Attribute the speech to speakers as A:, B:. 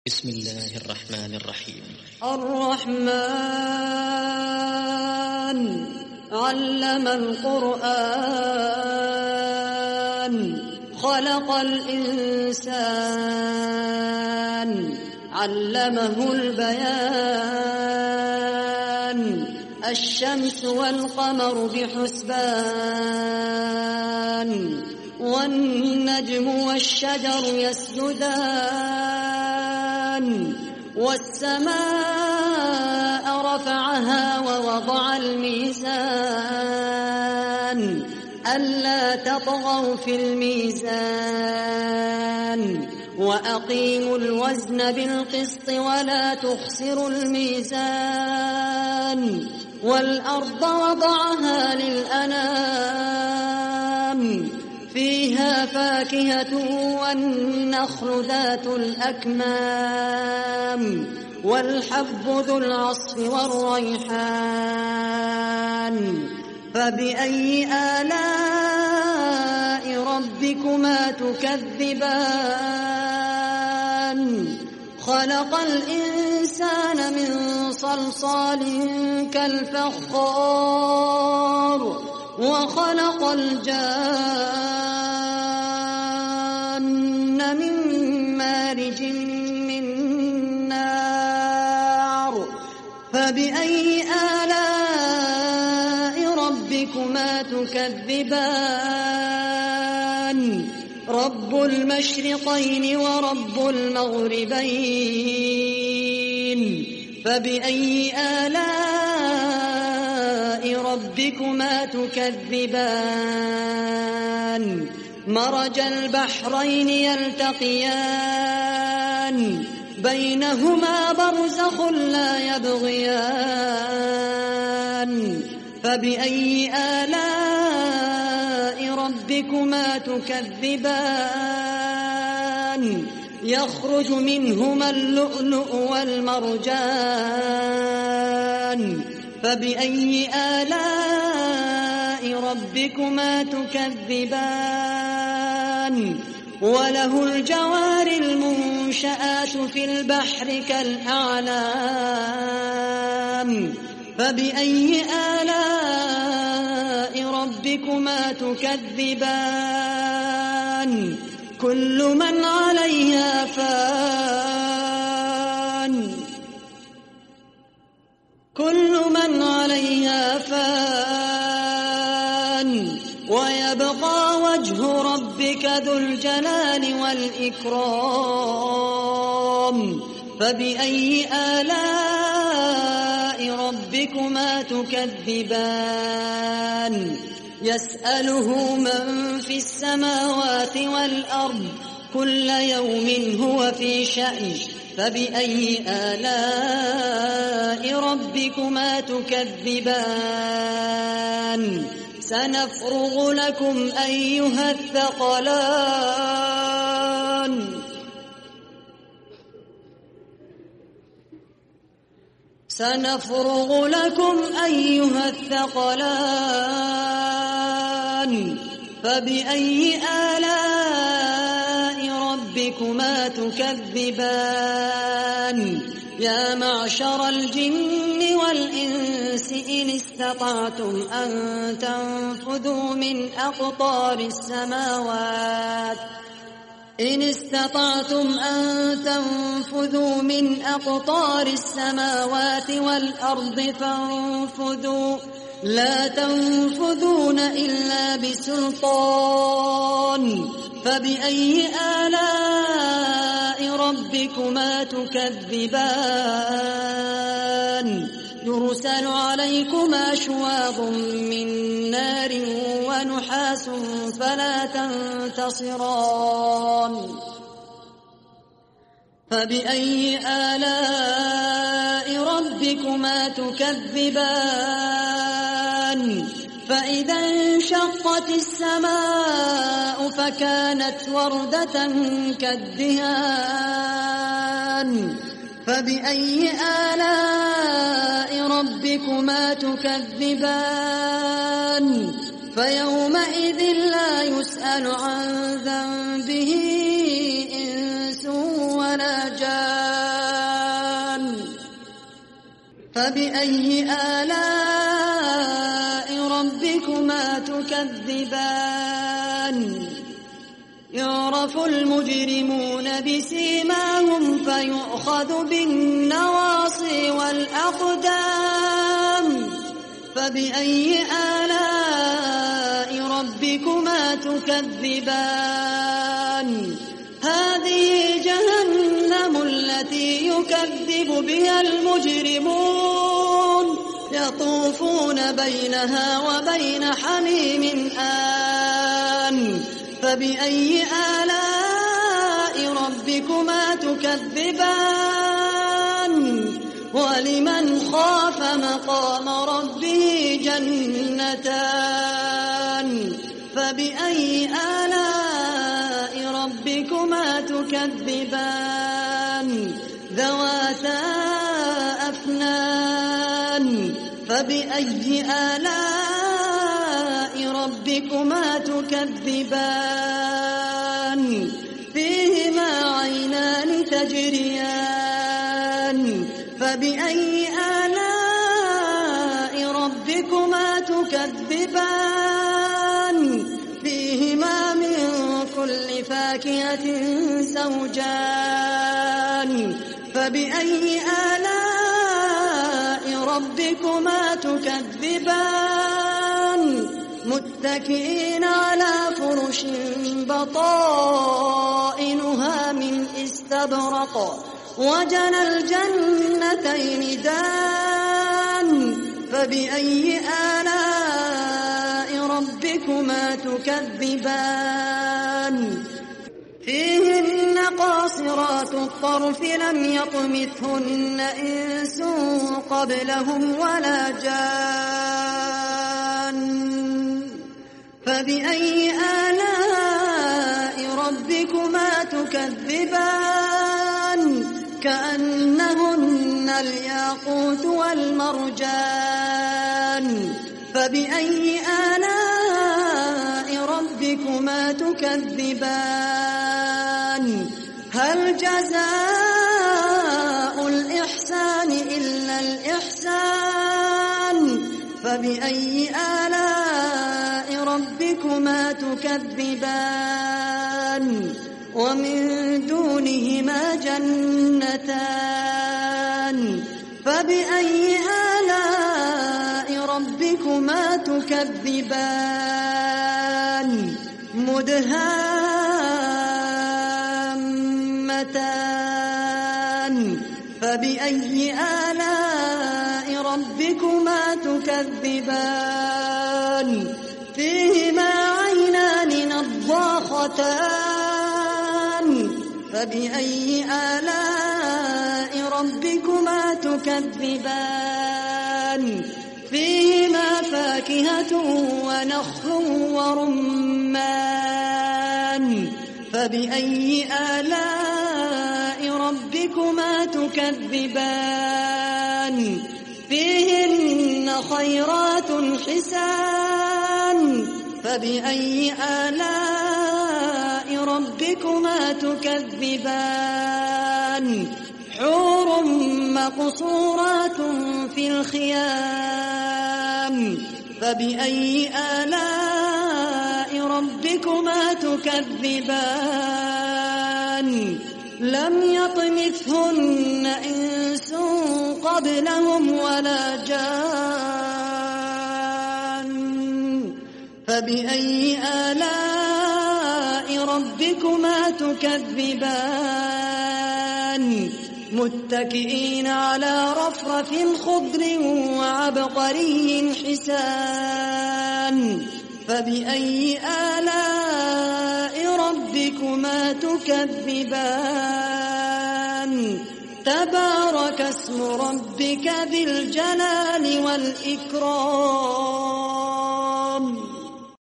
A: بسم الله الرحمن الرحيم.
B: الرحمن علم القرآن خلق الإنسان علمه البيان الشمس والقمر بحسبان والنجم والشجر يسجدان والسماء رفعها ووضع الميزان ألا تطغوا في الميزان وأقيموا الوزن بالقسط ولا تخسروا الميزان والأرض وضعها للأنام فيها فاكهة والنخل ذات الأكمام والحب ذو العصف والريحان فبأي آلاء ربكما تكذبان خلق الإنسان من صلصال كالفخار وخلق الجان من مارج من نار فبأي آلاء ربكما تكذبان رب المشرقين ورب المغربين فبأي آلاء ربكما تكذبان مرج البحرين يلتقيان بينهما برزخ لا يبغيان فبأي آلاء ربكما تكذبان يخرج منهما اللؤلؤ والمرجان فبأي آلاء ربكما تكذبان وله الجوار المنشآت في البحر كالأعلام فبأي آلاء ربكما تكذبان كل من عليها فان ويبقى وجه ربك ذو الجلال والإكرام فبأي آلاء ربكما تكذبان يسأله من في السماوات والأرض كل يوم هو في شأن فبأي آلاء ربكما تكذبان سنفرغ لكم أيها الثقلان فبأي آلاء ربكما تكذبان يا معشر الجن والإنس إن استطعتم أن تنفذوا من أقطار السماوات والأرض فانفذوا لا تنفذون إلا بسلطان فبأي آلاء ربكما تكذبان يرسل عليكما شواظ من نار ونحاس فلا تنتصران فبأي آلاء ربكما تكذبان فإذا انشقت السماء فكانت وردة كالدهان فبأي آلاء ربكما تكذبان فيومئذ لا يسأل عن ذنبه إنس ولا جان فبأي آلاء ربكما تكذبان يعرف المجرمون بسيماهم فيؤخذ بالنواصي والأقدام فبأي آلاء ربكما تكذبان هذه جهنم التي يكذب بها المجرمون يطوفون بينها وبين حميم آن فبأي آلاء ربكما تكذبان ولمن خاف مقام ربه جنتان فبأي آلاء ربكما تكذبان ذواتا أفنان فبأي آلاء ربكما تكذبان فيهما عينان تجريان فبأي آلاء ربكما تكذبان فيهما من كل فاكهة زوجان فبأي آلاء ربكما تكذبان متكئين على فرش بطائنها من استبرق وجنى الجنتين دان فبأي آلاء ربكما تكذبان فيهن قاصرات الطرف لم يطمثهن إنس قبلهم ولا جان فبأي آلاء ربكما تكذبان كأنهن الياقوت والمرجان فبأي آلاء ربكما تكذبان هل جزاء الإحسان إلا الإحسان فبأي آلاء ربكما تكذبان ومن دونهما جنتان فبأي آلاء ربكما تكذبان مدهامتان فبأي آلاء ربكما تكذبان فيهما عينان نضاختان فبأي آلاء ربكما تكذبان فيهما فاكهة ونخل ورمان فبأي آلاء ربكما تكذبان فيهن خيرات حسان فبأي آلاء ربكما تكذبان حور مقصورات في الخيام فبأي آلاء ربكما تكذبان لم يطمثهن إنس قبلهم ولا جان فبأي آلاء ربكما تكذبان متكئين على رفرف خضر وعبقري حسان فبأي آلاء ربكما تكذبان تبارك اسم ربك ذي الجلال والإكرام